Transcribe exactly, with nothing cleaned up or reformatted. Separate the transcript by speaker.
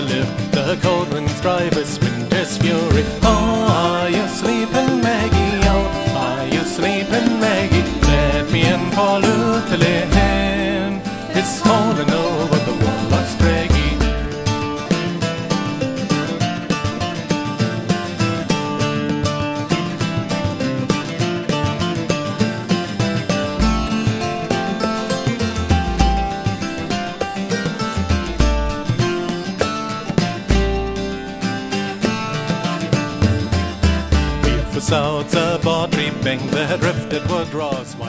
Speaker 1: live. The cold winds drive us winter's fury. Oh, are you sleeping, Maggie? Oh, are you sleeping, Maggie? Let me in for Lutherland. It's falling over the Warloch's Craigie. South a Bawdrey Bing, the drifted wood draws